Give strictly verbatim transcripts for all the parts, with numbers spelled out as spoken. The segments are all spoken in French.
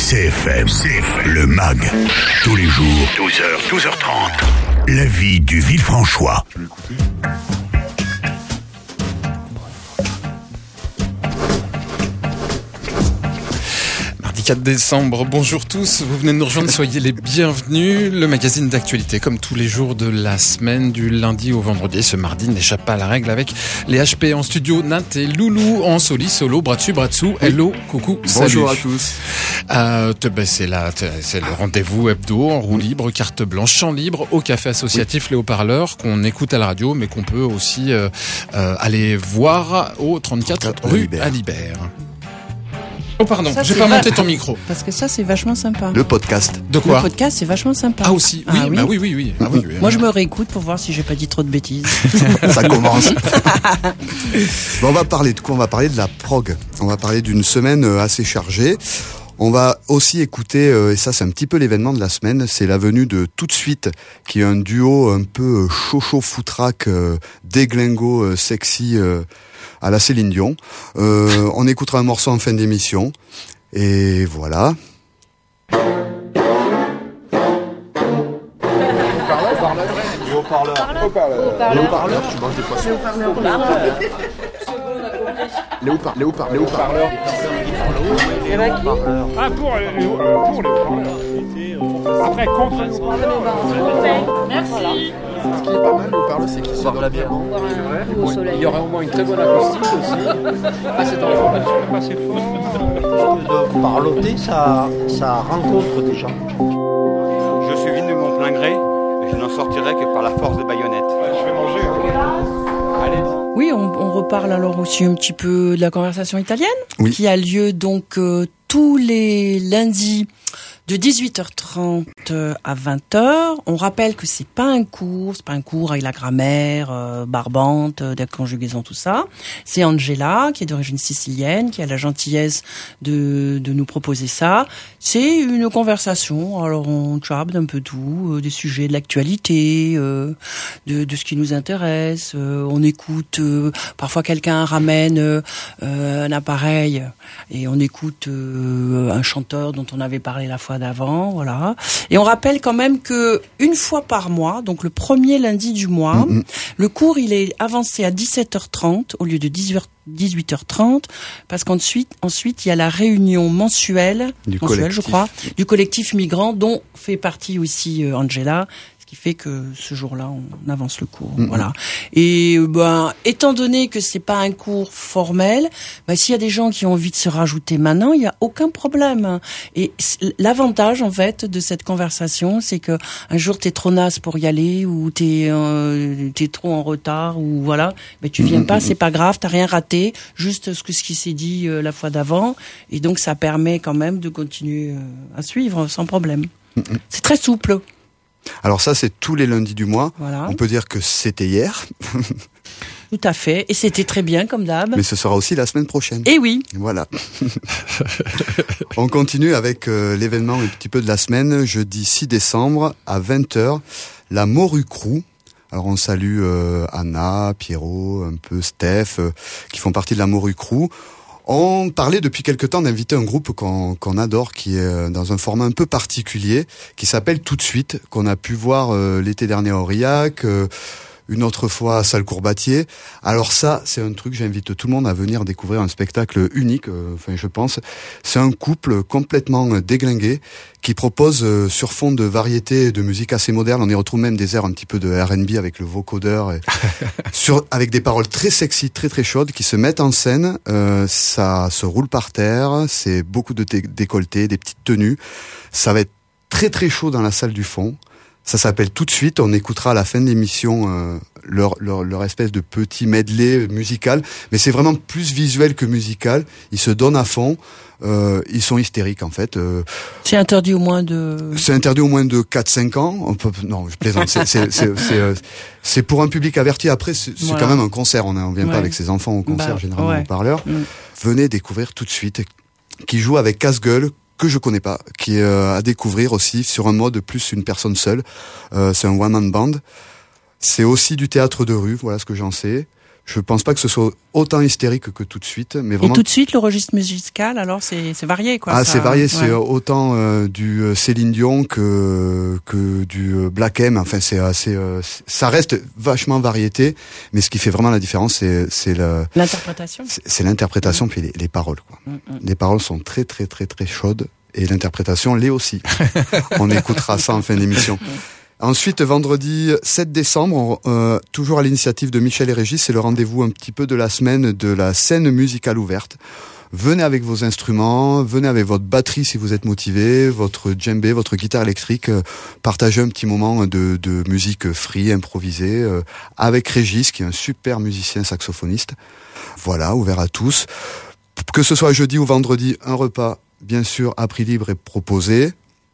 C F M, C F M, le M A G, tous les jours, douze heures, douze heures trente. La vie du Villefranchois. Je vais l'écouter. quatre décembre, bonjour tous, vous venez de nous rejoindre, soyez les bienvenus. Le magazine d'actualité, comme tous les jours de la semaine, du lundi au vendredi. Ce mardi n'échappe pas à la règle avec les H P en studio, Nat et Loulou en soli, solo, bras dessus, bras dessous. Hello, coucou, salut. Bonjour à tous. Euh, ben c'est là, c'est le rendez-vous hebdo en roue libre, carte blanche, champ libre au café associatif oui. Les Haut-Parleurs qu'on écoute à la radio, mais qu'on peut aussi euh, euh, aller voir au trente-quatre rue Alibert. Oh pardon, ça, j'ai pas va... monté ton micro. Parce que ça c'est vachement sympa. Le podcast. De quoi ? Le podcast c'est vachement sympa. Ah aussi, oui, ah, oui. Bah oui, oui, oui. Ah, oui, oui. Moi je me réécoute pour voir si j'ai pas dit trop de bêtises. Ça commence. Bon, on va parler de quoi ? On va parler de la prog. On va parler d'une semaine assez chargée. On va aussi écouter, et ça c'est un petit peu l'événement de la semaine, c'est la venue de Tout de Suite, qui est un duo un peu chaud-chaud foutraque, déglingo, sexy, à la Céline Dion. Euh, on écoutera un morceau en fin d'émission. Et voilà. Les haut-parleurs. Les haut-parleurs, tu manges des poissons. Les haut-parleurs. Les haut-parleurs. Les haut-parleurs. Ah, pour les haut-parleurs. Après, contre les haut-parleurs. Merci. Ce qui est pas mal, le haut-parleur, c'est qu'il se donne bien. C'est vrai. Il y aura au moins une très bonne acoustique aussi. Ah, c'est en pas sûr, pas assez fort. De parloter, ça, ça rencontre des gens. Je suis venu de mon plein gré, et je n'en sortirai que par la force des baïonnettes. Ouais, je vais manger. Hein. Allez. Oui, on, on reparle alors aussi un petit peu de la conversation italienne, oui. Qui a lieu donc euh, tous les lundis de dix-huit heures trente à vingt heures. On rappelle que c'est pas un cours, c'est pas un cours avec la grammaire euh, barbante, euh, des conjugaisons, tout ça. C'est Angela, qui est d'origine sicilienne, qui a la gentillesse de, de nous proposer ça. C'est une conversation, alors on chape d'un peu tout, euh, des sujets de l'actualité, euh, de, de ce qui nous intéresse. Euh, on écoute, euh, parfois quelqu'un ramène euh, un appareil et on écoute euh, un chanteur dont on avait parlé la fois d'avant, voilà. Et on rappelle quand même que une fois par mois, donc le premier lundi du mois, mmh. le cours il est avancé à dix-sept heures trente au lieu de dix-huit heures trente, parce qu'ensuite, ensuite il y a la réunion mensuelle, du mensuelle je crois, du collectif migrant dont fait partie aussi euh, Angela. Qui fait que ce jour-là, on avance le cours, mmh. voilà. Et ben, étant donné que c'est pas un cours formel, ben s'il y a des gens qui ont envie de se rajouter maintenant, il y a aucun problème. Et l'avantage en fait de cette conversation, c'est que un jour t'es trop naze pour y aller ou t'es euh, t'es trop en retard ou voilà, ben tu viens mmh. pas, c'est pas grave, t'as rien raté, juste ce que ce qui s'est dit euh, la fois d'avant. Et donc ça permet quand même de continuer euh, à suivre sans problème. Mmh. C'est très souple. Alors ça, c'est tous les lundis du mois. Voilà. On peut dire que c'était hier. Tout à fait. Et c'était très bien, comme d'hab. Mais ce sera aussi la semaine prochaine. Eh oui. Voilà. On continue avec euh, l'événement un petit peu de la semaine. Jeudi six décembre, à vingt heures, la Morue Crew. Alors on salue euh, Anna, Pierrot, un peu Steph, euh, qui font partie de la Morue Crew. On parlait depuis quelque temps d'inviter un groupe qu'on, qu'on adore, qui est dans un format un peu particulier, qui s'appelle Tout de Suite, qu'on a pu voir euh, l'été dernier à Aurillac, euh, une autre fois à Salle-Courbatier. Alors ça, c'est un truc, j'invite tout le monde à venir découvrir un spectacle unique, euh, enfin je pense. C'est un couple complètement déglingué qui propose euh, sur fond de variété et de musique assez moderne. On y retrouve même des airs un petit peu de R and B avec le vocodeur, et sur, avec des paroles très sexy, très très chaudes qui se mettent en scène. Euh, ça se roule par terre, c'est beaucoup de dé- décolletés, des petites tenues. Ça va être très très chaud dans la salle du fond. Ça s'appelle Tout de Suite. On écoutera à la fin de l'émission euh, leur, leur, leur espèce de petit medley musical. Mais c'est vraiment plus visuel que musical. Ils se donnent à fond. Euh, ils sont hystériques en fait. Euh, c'est interdit au moins de... C'est interdit au moins de quatre cinq ans. On peut... Non, je plaisante. C'est, c'est, c'est, c'est, euh, c'est pour un public averti. Après, c'est, c'est voilà. Quand même un concert. On ne vient ouais. pas avec ses enfants au concert, bah, généralement ouais. au parleur. Mm. Venez découvrir Tout de Suite. Qui joue avec Casse-Gueule, que je connais pas, qui est euh, à découvrir aussi sur un mode plus une personne seule. Euh, c'est un one-man band. C'est aussi du théâtre de rue, voilà ce que j'en sais. Je pense pas que ce soit autant hystérique que Tout de suite, mais vraiment. Et Tout de suite, le registre musical, alors c'est c'est varié, quoi. Ah, ça... c'est varié, ouais. C'est autant euh, du Céline Dion que que du Black M. Enfin, c'est assez. Euh, ça reste vachement variété, mais ce qui fait vraiment la différence, c'est c'est le. L'interprétation. C'est, c'est l'interprétation mmh. puis les, les paroles, quoi. Mmh. Les paroles sont très très très très chaudes et l'interprétation l'est aussi. On écoutera ça en fin d'émission. Ensuite, vendredi sept décembre, euh, toujours à l'initiative de Michel et Régis, c'est le rendez-vous un petit peu de la semaine de la scène musicale ouverte. Venez avec vos instruments, venez avec votre batterie si vous êtes motivé, votre djembé, votre guitare électrique, euh, partagez un petit moment de, de musique free, improvisée, euh, avec Régis, qui est un super musicien saxophoniste. Voilà, ouvert à tous. Que ce soit jeudi ou vendredi, un repas, bien sûr, à prix libre est proposé.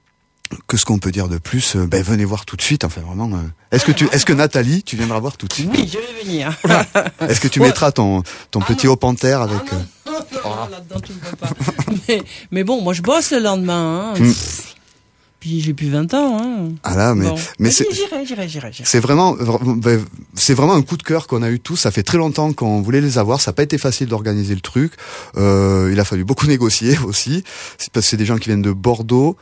Que ce qu'on peut dire de plus, euh, ben venez voir tout de suite. Enfin vraiment. Euh, est-ce que tu, est-ce que Nathalie, tu viendras voir tout de suite? Oui, je vais venir. Est-ce que tu mettras ton ton ah petit haut panthère avec? Ah non, non, non, non, là-dedans tu ne peux pas. mais, mais bon, moi je bosse le lendemain. Hein. Mm. Puis j'ai plus vingt ans. Hein. Ah là, mais bon. mais c'est j'irai, j'irai, j'irai, j'irai. C'est vraiment c'est vraiment un coup de cœur qu'on a eu tous. Ça fait très longtemps qu'on voulait les avoir. Ça n'a pas été facile d'organiser le truc. Euh, il a fallu beaucoup négocier aussi. C'est parce que c'est des gens qui viennent de Bordeaux.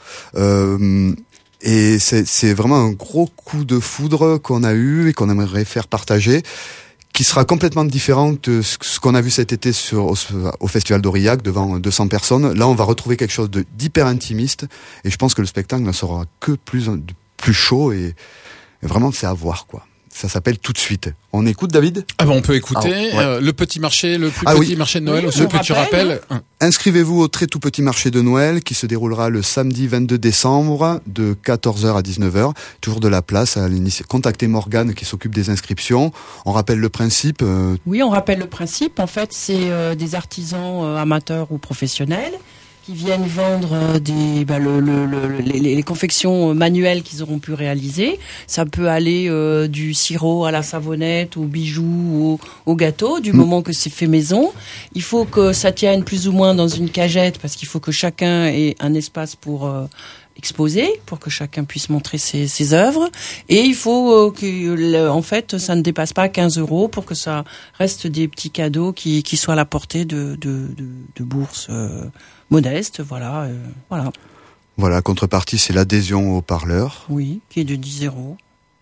Euh, et c'est c'est vraiment un gros coup de foudre qu'on a eu et qu'on aimerait faire partager, qui sera complètement différent de ce qu'on a vu cet été sur, au, au Festival d'Aurillac devant deux cents personnes. Là, on va retrouver quelque chose de, d'hyper intimiste, et je pense que le spectacle ne sera que plus, plus chaud, et, et vraiment, c'est à voir, quoi. Ça s'appelle Tout de suite. On écoute, David? Ah ben on peut écouter. Ah, ouais. euh, le petit marché, le plus ah, petit oui. marché de Noël, oui, ce que tu rappelles. Hein. Inscrivez-vous au très tout petit marché de Noël qui se déroulera le samedi vingt-deux décembre de quatorze heures à dix-neuf heures. Toujours de la place à l'initiative. Contactez Morgane qui s'occupe des inscriptions. On rappelle le principe. Euh... Oui, on rappelle le principe. En fait, c'est euh, des artisans euh, amateurs ou professionnels qui viennent vendre des, bah, le, le, le, les, les confections manuelles qu'ils auront pu réaliser. Ça peut aller euh, du sirop à la savonnette, aux bijoux, au, au gâteau, du mmh. moment que c'est fait maison. Il faut que ça tienne plus ou moins dans une cagette, parce qu'il faut que chacun ait un espace pour euh, exposer, pour que chacun puisse montrer ses, ses œuvres. Et il faut euh, que, en fait, ça ne dépasse pas quinze euros pour que ça reste des petits cadeaux qui, qui soient à la portée de, de, de, de bourses euh, modestes, voilà, euh, voilà. Voilà, contrepartie, c'est l'adhésion au parleur. Oui, qui est de dix euros.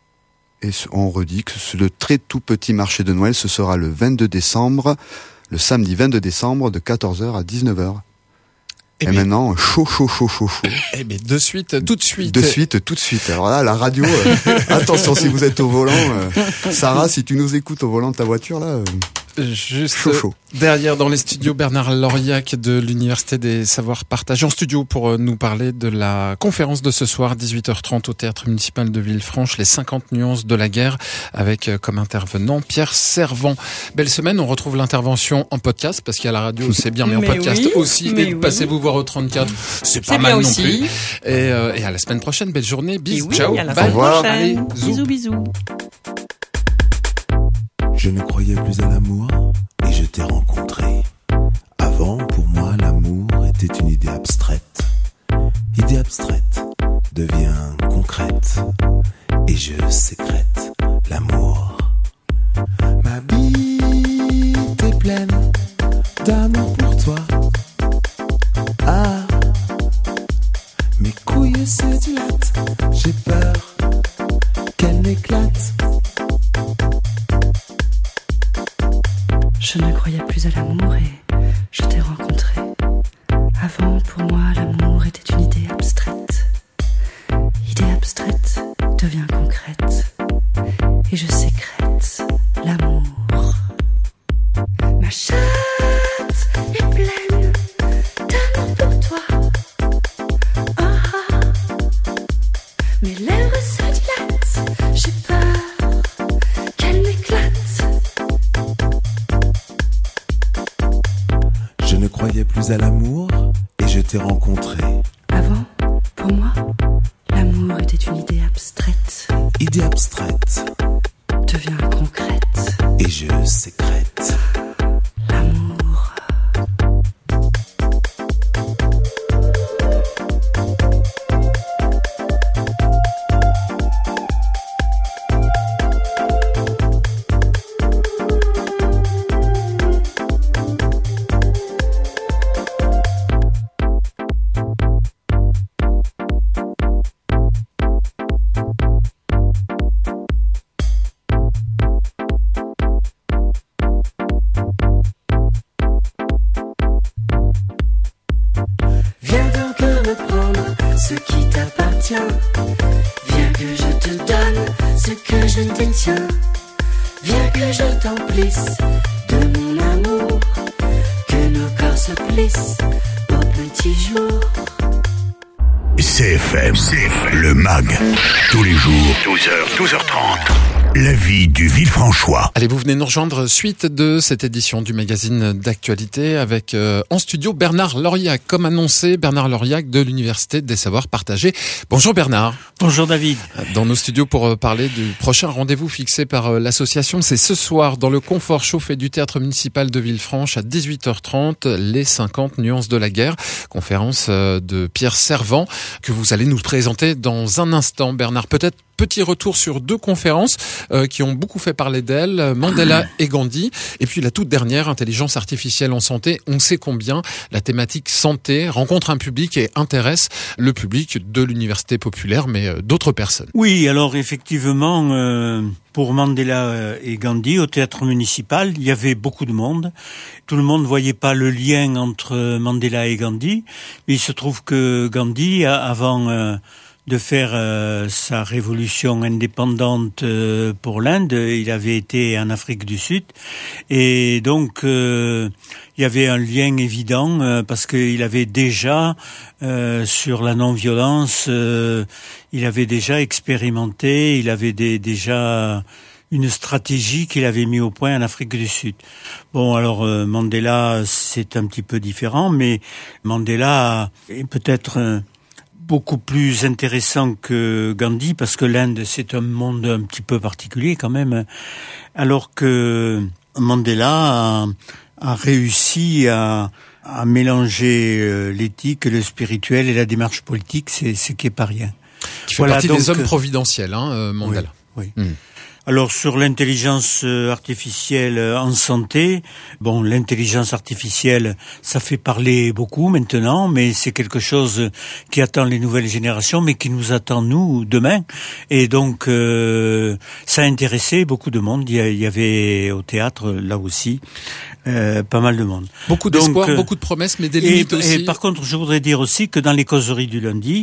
Et on redit que le très tout petit marché de Noël, ce sera le vingt-deux décembre, le samedi vingt-deux décembre de quatorze heures à dix-neuf heures. Et, et maintenant, chaud, chaud, chaud, chaud, chaud. Eh bien, de suite, tout de suite. De suite, tout de suite. Alors là, la radio, euh, attention si vous êtes au volant. Euh, Sarah, si tu nous écoutes au volant de ta voiture, là... Euh, Juste chaud, chaud. Derrière, dans les studios, Bernard Lauriac de l'Université des Savoirs Partagés en studio pour nous parler de la conférence de ce soir, dix-huit heures trente au Théâtre Municipal de Villefranche, les cinquante nuances de la guerre, avec comme intervenant Pierre Servant. Belle semaine, on retrouve l'intervention en podcast, parce qu'à la radio c'est bien, mais, mais en podcast oui, aussi. Et oui. passez-vous voir au trente-quatre, c'est pas c'est mal non aussi. plus. Et, euh, et à la semaine prochaine, belle journée, bisous, oui, ciao, à la bye. semaine prochaine. Allez, bisous, bisous. Je ne croyais plus à l'amour et je t'ai rencontré. Avant, pour moi, l'amour était une idée abstraite. Idée abstraite devient concrète et je sécrète l'amour. Ma bite est pleine d'amour pour toi. Ah, mes couilles se dilatent, j'ai peur qu'elles n'éclatent. Je ne croyais plus à l'amour et je t'ai rencontré. Avant, pour moi, l'amour était une idée abstraite. Idée abstraite devient concrète et je sécrète l'amour. Ma chatte est pleine d'amour pour toi. Ah, ah. Mes lèvres se dilatent, j'ai peur qu'elles n'éclatent. Je ne croyais plus à l'amour et je t'ai rencontré. Avant, pour moi, l'amour était une idée abstraite. Idée abstraite devient concrète et je sécrète l'amour. détiens. Viens que je te donne ce que je détiens. Viens que je t'emplisse de mon amour. Que nos corps se plissent au petit jour. C F M, C F M, le MAG, tous les jours, douze heures, douze heures trente. La vie du Villefranchois. Allez, vous venez nous rejoindre suite de cette édition du magazine d'actualité avec euh, en studio Bernard Lauriac, comme annoncé, Bernard Lauriac de l'Université des Savoirs Partagés. Bonjour Bernard. Bonjour David. Dans nos studios pour parler du prochain rendez-vous fixé par l'association, c'est ce soir dans le confort chauffé du théâtre municipal de Villefranche à dix-huit heures trente, les cinquante nuances de la guerre, conférence de Pierre Servant que vous allez nous présenter dans un instant. Bernard, peut-être petit retour sur deux conférences euh, qui ont beaucoup fait parler d'elles, Mandela et Gandhi, et puis la toute dernière, intelligence artificielle en santé. On sait combien la thématique santé rencontre un public et intéresse le public de l'université populaire, mais euh, d'autres personnes. Oui, alors effectivement, euh, pour Mandela et Gandhi, au théâtre municipal, il y avait beaucoup de monde. Tout le monde ne voyait pas le lien entre Mandela et Gandhi, mais il se trouve que Gandhi, avant Euh, de faire euh, sa révolution indépendante euh, pour l'Inde, il avait été en Afrique du Sud et donc euh, il y avait un lien évident euh, parce qu'il avait déjà euh, sur la non-violence, euh, il avait déjà expérimenté, il avait des, déjà une stratégie qu'il avait mis au point en Afrique du Sud. Bon, alors euh, Mandela, c'est un petit peu différent, mais Mandela est peut-être euh, beaucoup plus intéressant que Gandhi, parce que l'Inde, c'est un monde un petit peu particulier quand même, alors que Mandela a, a réussi à, à mélanger l'éthique, le spirituel et la démarche politique, c'est ce qui est pas rien. Qui fait voilà, partie donc, des hommes providentiels, hein, Mandela. Oui. oui. Mmh. Alors sur l'intelligence artificielle en santé, bon, l'intelligence artificielle, ça fait parler beaucoup maintenant, mais c'est quelque chose qui attend les nouvelles générations, mais qui nous attend nous demain. Et donc euh, ça a intéressé beaucoup de monde. Il y avait au théâtre là aussi euh, pas mal de monde. Beaucoup d'espoir, euh, beaucoup de promesses, mais des limites et, aussi. Et par contre, je voudrais dire aussi que dans les causeries du lundi,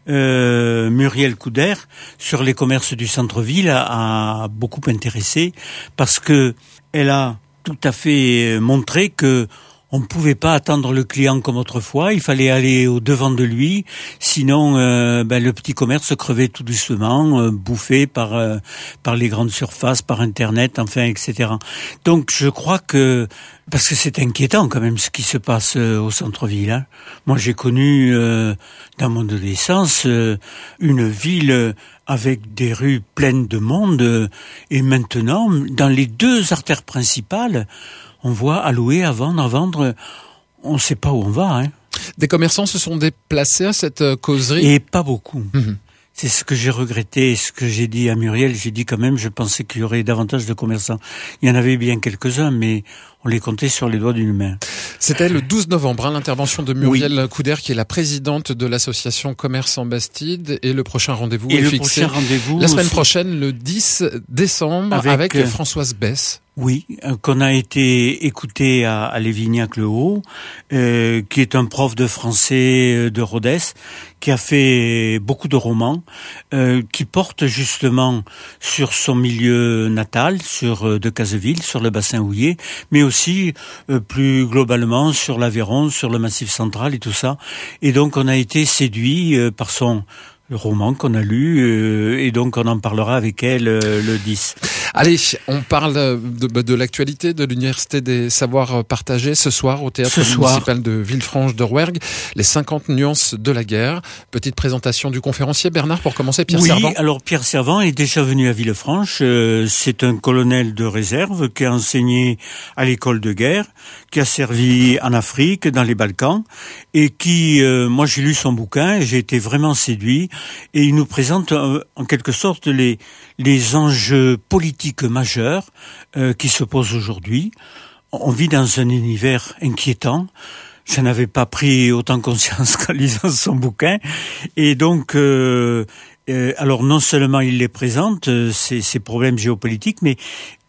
euh, Muriel Couder sur les commerces du centre-ville a, a beaucoup intéressé parce que elle a tout à fait montré que on ne pouvait pas attendre le client comme autrefois, il fallait aller au devant de lui, sinon euh, ben, le petit commerce crevait tout doucement, euh, bouffé par euh, par les grandes surfaces, par Internet, enfin, et cetera. Donc je crois que, parce que c'est inquiétant quand même ce qui se passe euh, au centre-ville. Hein. Moi j'ai connu euh, dans mon adolescence euh, une ville avec des rues pleines de monde, euh, et maintenant dans les deux artères principales, on voit à louer, à vendre, à vendre, on ne sait pas où on va. Hein. Des commerçants se sont déplacés à cette causerie ? Et pas beaucoup. Mmh. C'est ce que j'ai regretté, ce que j'ai dit à Muriel. J'ai dit quand même, je pensais qu'il y aurait davantage de commerçants. Il y en avait bien quelques-uns, mais on les comptait sur les doigts d'une main. C'était le douze novembre, hein, l'intervention de Muriel oui. Couder, qui est la présidente de l'association Commerce en Bastide. Et le prochain rendez-vous et est le fixé prochain rendez-vous la semaine aussi. prochaine, le dix décembre, avec, avec Françoise Besse. Oui, qu'on a été écouté à, à Lévignac-le-Haut, euh, qui est un prof de français de Rodez, qui a fait beaucoup de romans, euh, qui porte justement sur son milieu natal, sur euh, de Caseville, sur le bassin houiller, mais aussi euh, plus globalement sur l'Aveyron, sur le Massif central et tout ça. Et donc on a été séduit euh, par son le roman qu'on a lu, euh, et donc on en parlera avec elle euh, le dix. Allez, on parle de, de l'actualité de l'Université des Savoirs Partagés ce soir au théâtre ce municipal soir. de Villefranche de Rouergue, les cinquante nuances de la guerre. Petite présentation du conférencier, Bernard, pour commencer, Pierre oui, Servant. Oui, alors Pierre Servant est déjà venu à Villefranche, euh, c'est un colonel de réserve qui a enseigné à l'école de guerre, qui a servi en Afrique, dans les Balkans, et qui, euh, moi j'ai lu son bouquin, et j'ai été vraiment séduit, et il nous présente euh, en quelque sorte les, les enjeux politiques majeurs euh, qui se posent aujourd'hui. On vit dans un univers inquiétant. Je n'avais pas pris autant conscience qu'en lisant son bouquin. Et donc, euh, euh, alors non seulement il les présente, euh, ces, ces problèmes géopolitiques, mais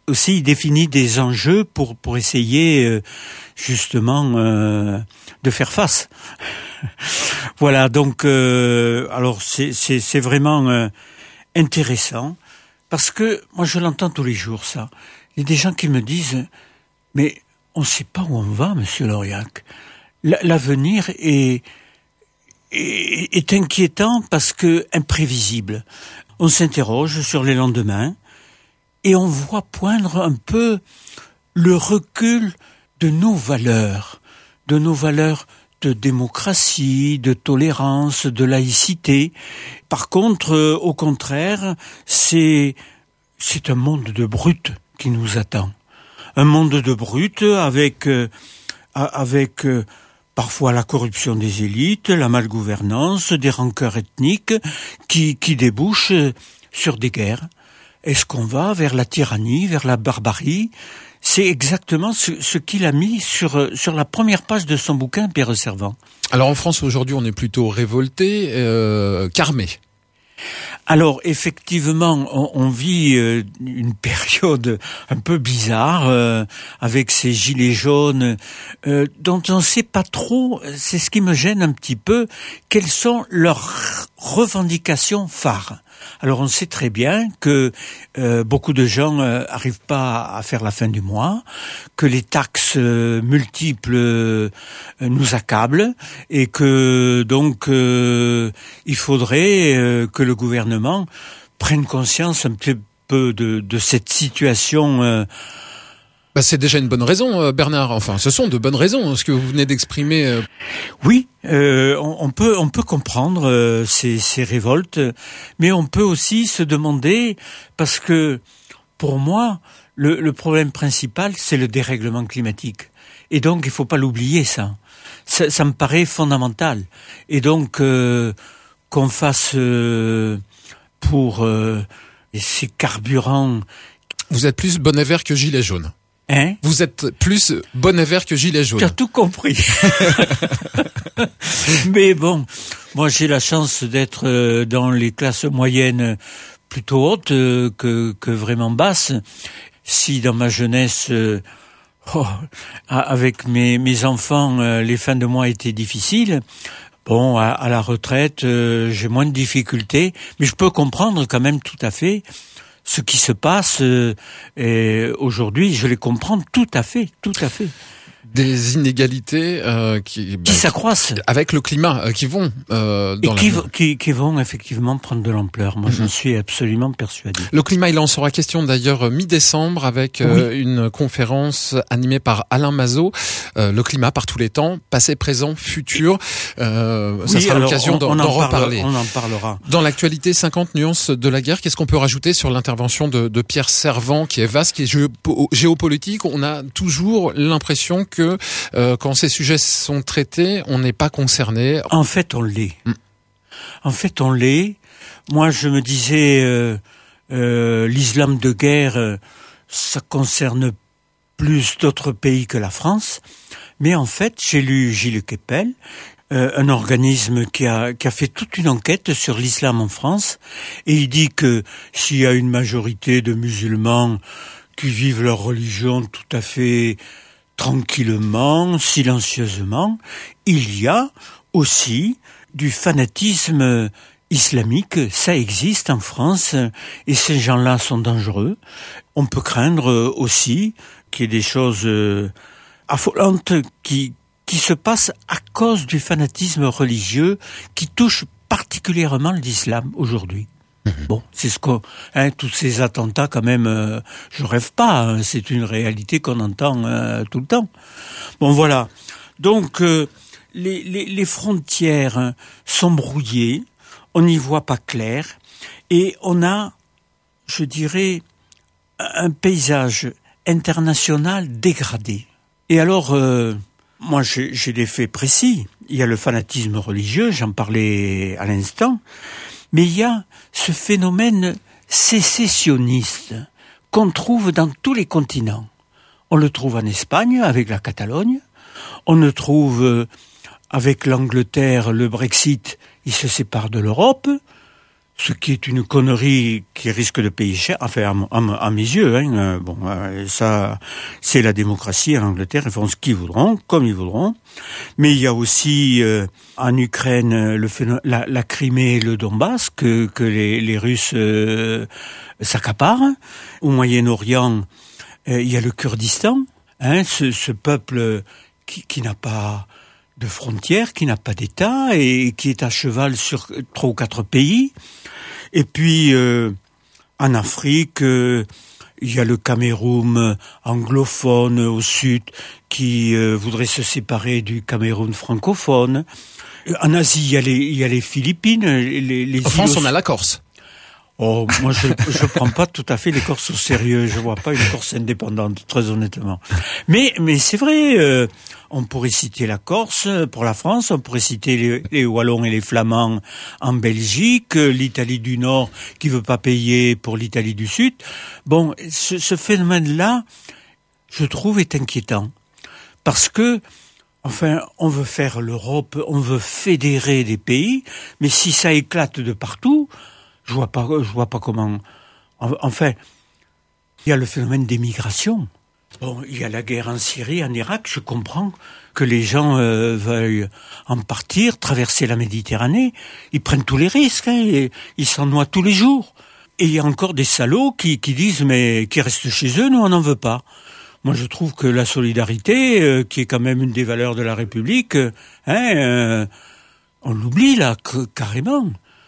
aussi il définit des enjeux pour pour essayer euh, justement euh, de faire face. Voilà, donc euh, alors c'est c'est c'est vraiment euh, intéressant parce que moi je l'entends tous les jours ça. Il y a des gens qui me disent mais on ne sait pas où on va, Monsieur Lauriac. L'avenir est, est est inquiétant parce que imprévisible. On s'interroge sur les lendemains et on voit poindre un peu le recul de nos valeurs, de nos valeurs de démocratie, de tolérance, de laïcité. Par contre, euh, au contraire, c'est c'est un monde de brutes qui nous attend. Un monde de brutes avec euh, avec euh, parfois la corruption des élites, la malgouvernance, des rancœurs ethniques qui qui débouchent sur des guerres. Est-ce qu'on va vers la tyrannie, vers la barbarie ? C'est exactement ce, ce qu'il a mis sur sur la première page de son bouquin, Pierre Servan. Alors en France aujourd'hui, on est plutôt révolté, euh, qu'armé. Alors effectivement, on, on vit euh, une période un peu bizarre euh, avec ces gilets jaunes euh, dont on ne sait pas trop. C'est ce qui me gêne un petit peu. Quelles sont leurs revendications phares ? Alors on sait très bien que euh, beaucoup de gens euh, arrivent pas à faire la fin du mois, que les taxes euh, multiples euh, nous accablent et que donc euh, il faudrait euh, que le gouvernement prenne conscience un petit peu de, de cette situation. Euh, Bah c'est déjà une bonne raison, Bernard. Enfin, ce sont de bonnes raisons, ce que vous venez d'exprimer. Oui, euh, on, on peut on peut comprendre euh, ces, ces révoltes, mais on peut aussi se demander, parce que pour moi, le, le problème principal, c'est le dérèglement climatique. Et donc, il faut pas l'oublier, ça. Ça, ça me paraît fondamental. Et donc, euh, qu'on fasse euh, pour euh, ces carburants... Vous êtes plus bonnet vert que gilet jaune. Hein? Vous êtes plus bonnet vert que gilet jaune. Tu as tout compris. Mais bon, moi j'ai la chance d'être dans les classes moyennes plutôt hautes que, que vraiment basses. Si dans ma jeunesse, oh, avec mes, mes enfants, les fins de mois étaient difficiles, bon, à, à la retraite, j'ai moins de difficultés, mais je peux comprendre quand même tout à fait ce qui se passe euh, et aujourd'hui, je les comprends tout à fait, tout à fait. Des inégalités euh, qui, bah, qui s'accroissent avec le climat, euh, qui vont euh, dans et qui, v- qui, qui vont effectivement prendre de l'ampleur. Moi, mm-hmm. j'en suis absolument persuadé. Le climat, il en sera question d'ailleurs mi-décembre avec euh, oui. une conférence animée par Alain Mazot. Euh, le climat par tous les temps, passé, présent, futur. Euh, ça oui, sera l'occasion on, d'en, on d'en reparler. On en parlera. Dans l'actualité, cinquante nuances de la guerre. Qu'est-ce qu'on peut rajouter sur l'intervention de, de Pierre Servan, qui est vaste, qui est géo- géopolitique? On a toujours l'impression que que euh, quand ces sujets sont traités, on n'est pas concerné. En fait, on l'est. Mm. En fait, on l'est. Moi, je me disais, euh, euh, l'islam de guerre, euh, ça concerne plus d'autres pays que la France. Mais en fait, j'ai lu Gilles Kepel, euh, un organisme qui a, qui a fait toute une enquête sur l'islam en France, et il dit que s'il y a une majorité de musulmans qui vivent leur religion tout à fait tranquillement, silencieusement, il y a aussi du fanatisme islamique. Ça existe en France et ces gens-là sont dangereux. On peut craindre aussi qu'il y ait des choses affolantes qui, qui se passent à cause du fanatisme religieux qui touche particulièrement l'islam aujourd'hui. Bon, c'est ce qu'on, hein, tous ces attentats quand même, euh, je rêve pas, hein, c'est une réalité qu'on entend euh, tout le temps. Bon, voilà. Donc, euh, les, les, les frontières hein, sont brouillées, on n'y voit pas clair, et on a, je dirais, un paysage international dégradé. Et alors, euh, moi, j'ai, j'ai des faits précis. Il y a le fanatisme religieux, j'en parlais à l'instant. Mais il y a ce phénomène sécessionniste qu'on trouve dans tous les continents. On le trouve en Espagne avec la Catalogne, on le trouve avec l'Angleterre, le Brexit, il se sépare de l'Europe. ce qui est une connerie qui risque de payer cher, enfin à, à, à mes yeux. Hein, bon, ça, c'est la démocratie en Angleterre. Ils font ce qu'ils voudront, comme ils voudront. Mais il y a aussi euh, en Ukraine le phénomène, la, la Crimée et le Donbass que, que les, les Russes euh, s'accaparent. Au Moyen-Orient, euh, il y a le Kurdistan, hein, ce, ce peuple qui, qui n'a pas de frontières, qui n'a pas d'État et qui est à cheval sur trois ou quatre pays. Et puis, euh, en Afrique, euh, il y a le Cameroun anglophone au sud qui euh, voudrait se séparer du Cameroun francophone. En Asie, il y a les, il y a les Philippines. Les, les en France, îles... on a la Corse. Oh, moi, je je prends pas tout à fait les Corses au sérieux. Je vois pas une Corse indépendante, très honnêtement. Mais mais c'est vrai. Euh, on pourrait citer la Corse pour la France. On pourrait citer les, les Wallons et les Flamands en Belgique, l'Italie du Nord qui veut pas payer pour l'Italie du Sud. Bon, ce, ce phénomène-là, je trouve, est inquiétant parce que. Enfin, on veut faire l'Europe, on veut fédérer des pays, mais si ça éclate de partout. Je vois pas, je vois pas comment. Enfin, il y a le phénomène des migrations. Bon, il y a la guerre en Syrie, en Irak. Je comprends que les gens euh, veuillent en partir, traverser la Méditerranée. Ils prennent tous les risques, hein, et ils s'en noient tous les jours. Et il y a encore des salauds qui, qui disent, mais qui restent chez eux, nous on n'en veut pas. Moi, je trouve que la solidarité, euh, qui est quand même une des valeurs de la République, euh, hein, euh, on l'oublie là, que, carrément.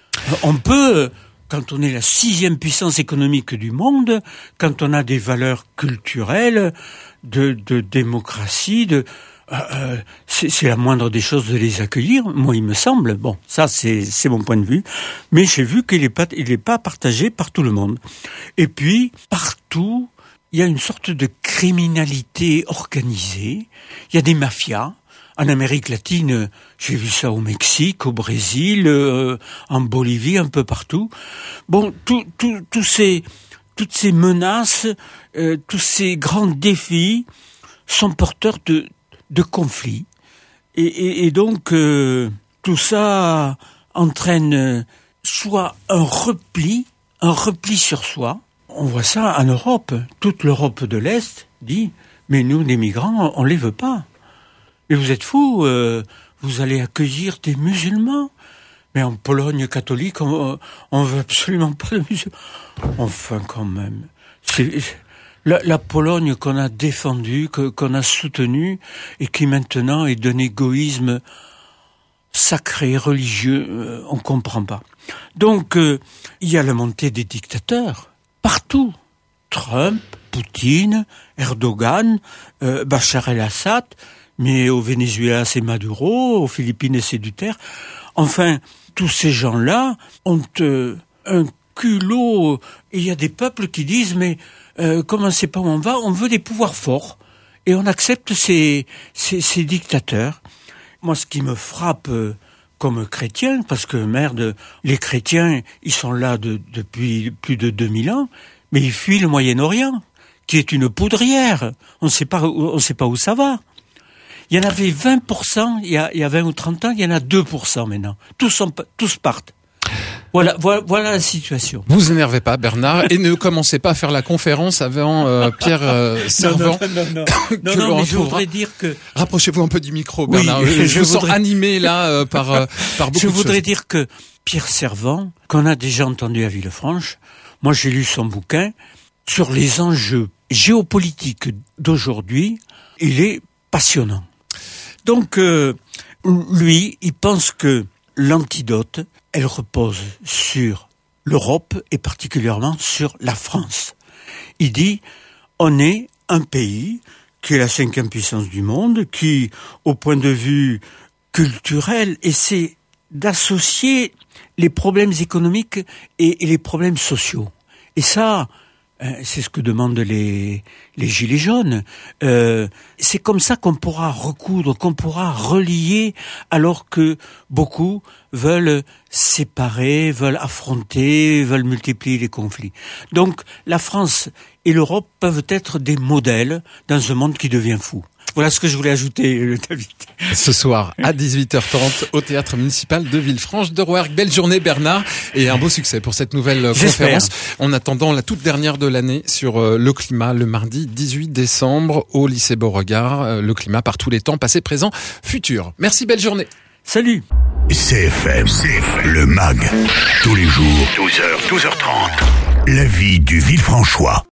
On peut, quand on est la sixième puissance économique du monde, quand on a des valeurs culturelles, de, de démocratie, de, euh, c'est, c'est la moindre des choses de les accueillir. Moi, il me semble. Bon, ça, c'est, c'est mon point de vue. Mais j'ai vu qu'il n'est pas, il est pas partagé par tout le monde. Et puis, partout, il y a une sorte de criminalité organisée. Il y a des mafias. En Amérique latine, j'ai vu ça au Mexique, au Brésil, euh, en Bolivie, un peu partout. Bon, tout, tout, tous ces, toutes ces menaces, euh, tous ces grands défis sont porteurs de, de conflits. Et, et, et donc, euh, tout ça entraîne soit un repli, un repli sur soi. On voit ça en Europe. Toute l'Europe de l'Est dit, mais nous, les migrants, on les veut pas. Mais vous êtes fous, euh, vous allez accueillir des musulmans. Mais en Pologne catholique, on, on veut absolument pas de musulmans. Enfin, quand même. C'est, la, la Pologne qu'on a défendue, que, qu'on a soutenue, et qui maintenant est d'un égoïsme sacré, religieux, euh, on comprend pas. Donc, euh, il y a la montée des dictateurs, partout. Trump, Poutine, Erdogan, euh, Bachar el-Assad... Mais au Venezuela, c'est Maduro, aux Philippines, c'est Duterte. Enfin, tous ces gens-là ont euh, un culot. Et il y a des peuples qui disent, mais euh, comment c'est pas où on va? On veut des pouvoirs forts. Et on accepte ces, ces, ces dictateurs. Moi, ce qui me frappe euh, comme chrétien, parce que merde, les chrétiens, ils sont là de, depuis plus de deux mille ans, mais ils fuient le Moyen-Orient, qui est une poudrière. On ne sait pas, on sait pas où ça va. Il y en avait vingt pour cent il y a, il y a vingt ou trente ans, il y en a deux pour cent maintenant. Tous, sont, tous partent. Voilà, voilà, voilà la situation. Vous énervez pas, Bernard, et ne commencez pas à faire la conférence avant euh, Pierre euh, Servan. Non, non, non, non, non, non mais je voudrais dire que... Rapprochez-vous un peu du micro, Bernard. Oui, je, je vous voudrais... sens animé là euh, par, euh, par beaucoup je de choses. Je voudrais dire que Pierre Servan, qu'on a déjà entendu à Villefranche, moi j'ai lu son bouquin, sur les enjeux géopolitiques d'aujourd'hui, il est passionnant. Donc, euh, lui, il pense que l'antidote, elle repose sur l'Europe et particulièrement sur la France. Il dit, on est un pays qui est la cinquième puissance du monde, qui, au point de vue culturel, essaie d'associer les problèmes économiques et, et les problèmes sociaux. Et ça... c'est ce que demandent les, les gilets jaunes. Euh, c'est comme ça qu'on pourra recoudre, qu'on pourra relier, alors que beaucoup veulent séparer, veulent affronter, veulent multiplier les conflits. Donc, la France et l'Europe peuvent être des modèles dans un monde qui devient fou. Voilà ce que je voulais ajouter, David. Ce soir, à dix-huit heures trente, au Théâtre Municipal de Villefranche de Rouergue. Belle journée, Bernard, et un beau succès pour cette nouvelle conférence. En attendant la toute dernière de l'année sur le climat, le mardi dix-huit décembre, au lycée Beauregard. Le climat par tous les temps, passé, présent, futur. Merci, belle journée. Salut. C F M, C F M, le MAG, tous les jours, douze heures, douze heures trente. La vie du Villefranchois.